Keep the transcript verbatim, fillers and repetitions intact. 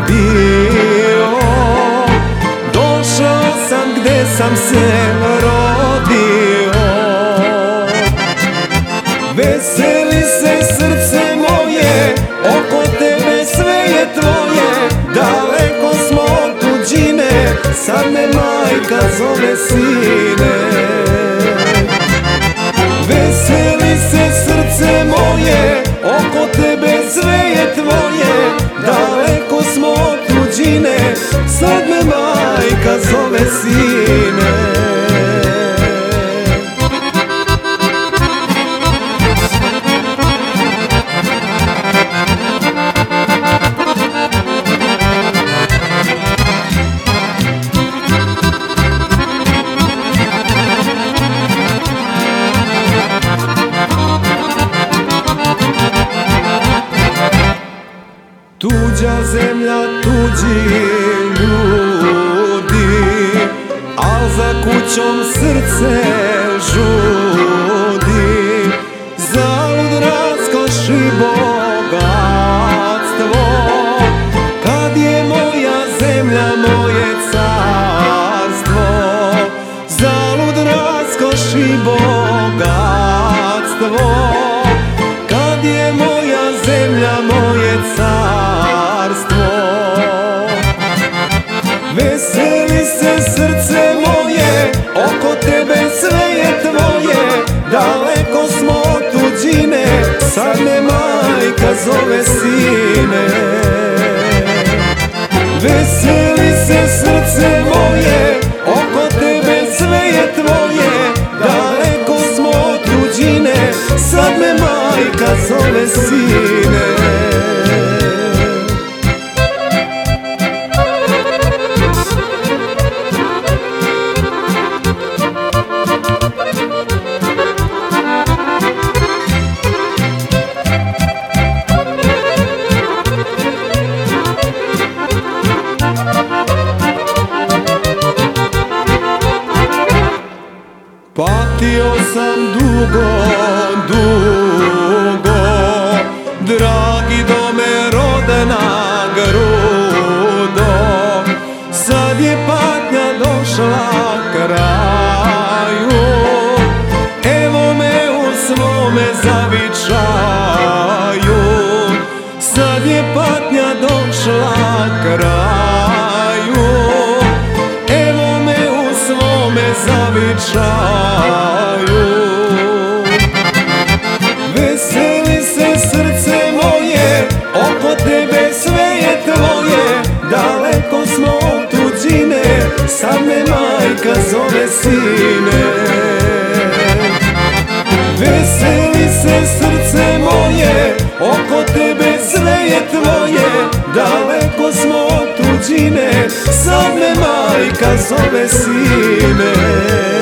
bio, došao sam gde sam se rodio. Veseli se srce moje, oko tebe sve je tvoje. Daleko smo od tuđine, sad me majka zove sine. Veseli se srce moje, oko tebe sve je tvoje. Daleko smo od tuđine, sad me majka zove sine. Tuđa zemlja, tuđi ljudi, al za kućom srce žudi. Zalud raskoši bogatstvo, kad je moja zemlja moje carstvo. Zalud raskoši bogatstvo, kad je moja zemlja moje carstvo. Veseli se srce moje, oko tebe sve je tvoje. Daleko smo od tuđine, sad me majka zove sine. Veseli se srce moje, oko tebe sve je tvoje. Daleko smo od tuđine, sad me majka zove sine. Patio sam dugo, dugo, dragi dome rode na grudo. Sad je patnja došla kraju, evo me u svome zavičaju. Sad je patnja došla kraju, evo me u svome zavičaju. Veseli se srce moje, oko tebe sve je tvoje. Daleko smo od tuđine, sad me majka zove sine. Veseli se srce moje, oko tebe sve je tvoje. Daleko smo od tuđine, sad me majka zove sine.